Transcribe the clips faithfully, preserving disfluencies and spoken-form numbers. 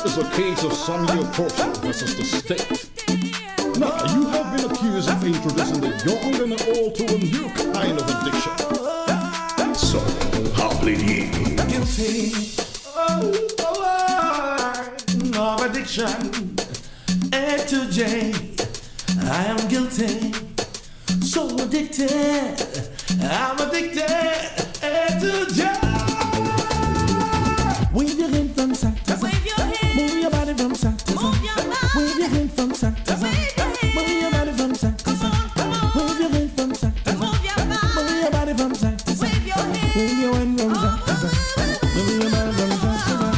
is a case of Sonia Portia versus the state. Now, you have been accused of introducing the young and the old to a new kind of addiction. So, how plead ye? Guilty oh, oh, of addiction. A to J, I am guilty. So addicted, I'm addicted. A to J. Wave your hand from side to side. Move your body from side to side. Wave your hand from side to side. Move your body from side to side. Wave your hand from side to side. Move your body from side to side. Wave your hand from side to side. Move your body from side to side.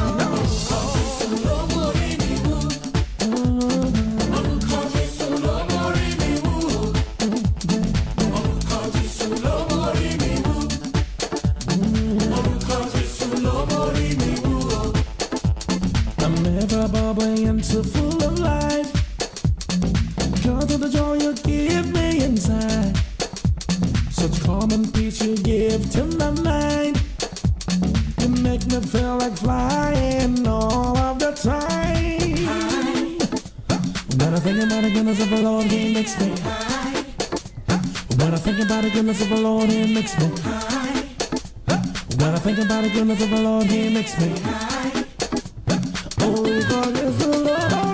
So full of life, because of the joy you give me inside. Such calm and peace you give to my mind. You make me feel like flying all of the time. When I think about the goodness of the Lord, He makes me high. When I think about the goodness of the Lord, He makes me high. When I think about the goodness of the Lord, He makes me high. Oh, God is the Lord.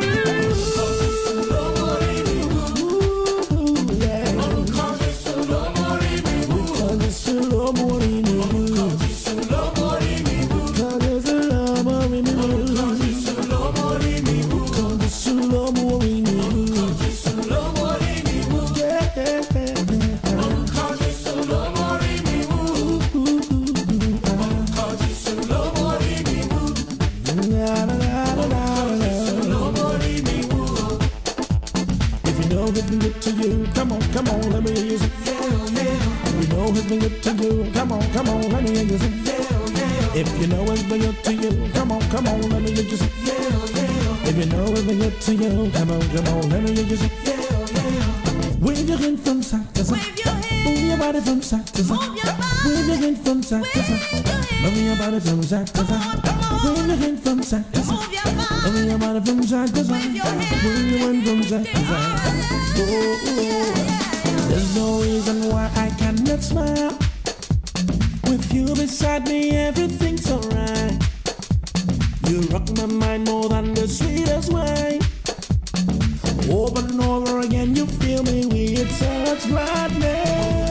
Come on, come on, let me hear you sing. Yeah, yeah. If you know it's been good to you, come on, come on, let me hear you sing. Yeah, yeah. If you know it's been good to you, come on, come on, let me hear you sing. Yeah, yeah. If you know it's been good to you, come on, come on, let me hear you sing. Yeah, yeah. Wave your hand from side to side. Wave your hand. Move your body from side to side. Move your body. Wave your hand from side to side. Move your body from side to side. Wave your hand from side to side. Move your body. Move your body from side to side. Wave your hand. Move your hand from side to side. Oh, oh. There's no reason why I cannot smile. With you beside me, everything's alright. You rock my mind more than the sweetest wine. Over and over again, you fill me with such gladness.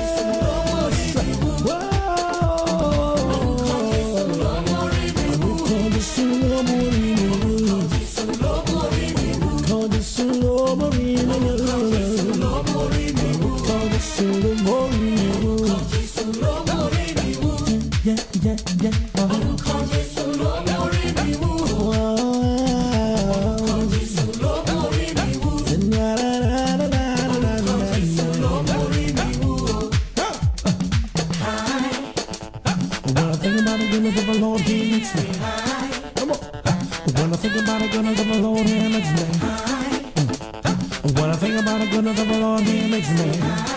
Yeah, yeah, yeah. Uh-huh. When I think about the goodness of the Lord, He makes me high. Come on. When I think about the goodness of the Lord, He makes me high. When I think about the goodness of the Lord, He makes me high.